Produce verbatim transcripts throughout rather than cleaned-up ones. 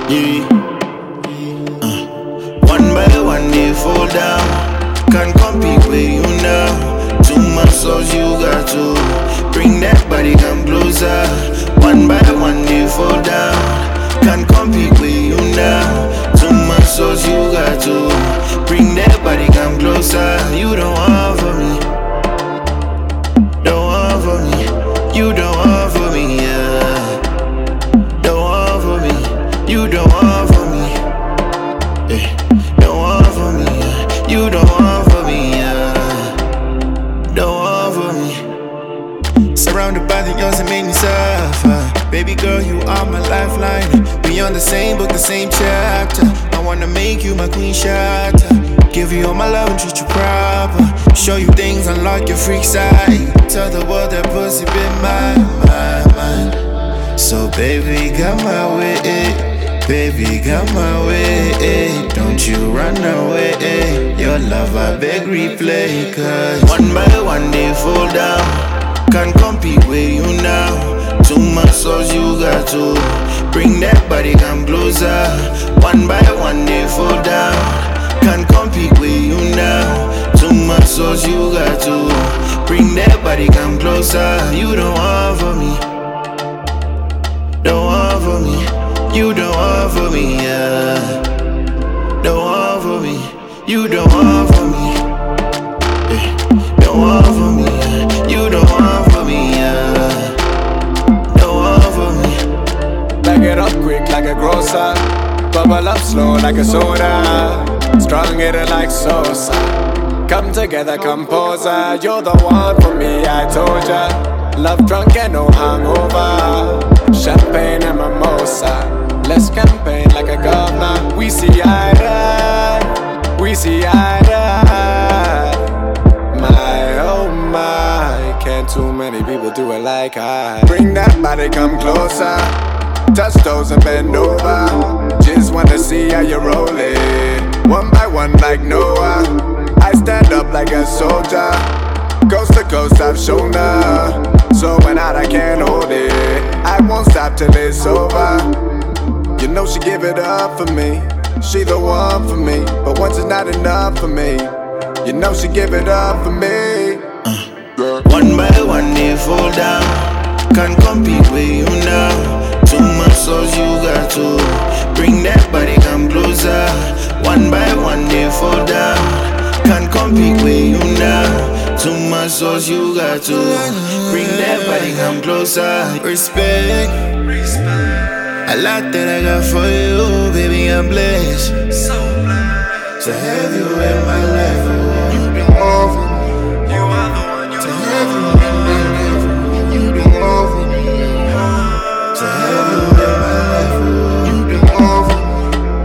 Yeah. Uh. One by one they fall down. Can't compete with you now. Too much sauce you got to bring that body come closer. One by one they fall down. Can't compete with you now. Too much sauce you got to bring that body come closer. You don't want for me. Don't want for me. You don't want for me, yeah. Don't want for me. You don't want for me. Yeah. Don't want for me, yeah. You don't want for me, yeah. Don't want for me. Surrounded by the yours that make me suffer. Baby girl, you are my lifeline. We on the same book, the same chapter. I wanna make you my queen shatter. Give you all my love and treat you proper. Show you things, unlock your freak side. Tell the world that pussy been mine, mine, mine. So baby, come my way, baby, come my way. Don't you run away. Your love I beg replay. Cause one by one they fall down. Can't compete with you now. Too much sauce you got to bring that body come closer. One by one they fall down. Can't compete with you now. Too much sauce you got to bring that body come closer. You don't want for me. Don't want for me. You don't want for me, yeah. Don't want for me. You don't want for me. Yeah. Don't want for me. Yeah. You don't want for me, yeah. Don't want for me. Back it up quick like a grocer. Bubble up slow like a soda. Strong it like Sosa. Come together, composer. You're the one for me, I told ya. Love drunk and no hangover. Champagne and mimosa. Let's campaign like a governor. We see eye to eye. We see eye to eye. My oh my, can't too many people do it like I. Bring that body, come closer. Touch toes and bend over. Just wanna see how you roll it. One by one like Noah. I stand up like a soldier. Coast to coast I've shown her. So when out I can't hold it. I won't stop till it's over. You know she give it up for me. She the one for me. But once it's not enough for me. You know she give it up for me. uh. One by one they fall down. Can't compete with you now. Too much sauce you got to bring that body come closer. One by one they fall down. Can't compete with you now. Too much sauce you got to bring that body come closer. Respect, a lot that I got for you, baby, I'm blessed to have you in my life. You've been over me. You are the one. To have you in my life. You've been over me. To have you in my life. You've been over me.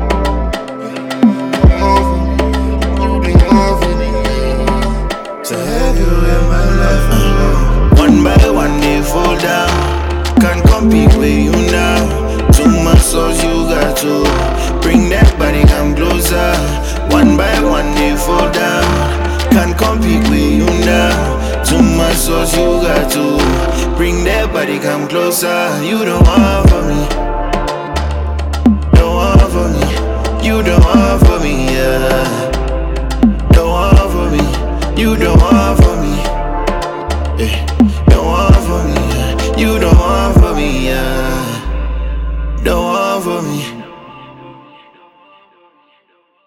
Over me. You've been over me. To have you in my life. uh. One by one they fall down. Can't compete with you now. Too much sauce you got to bring that body come closer. One by one they fall down. Can't compete with you now. Too much sauce you got to bring that body come closer. You don't want for me. Don't want for me. You don't want for me, yeah. Don't want for me. You don't want for me. Yeah.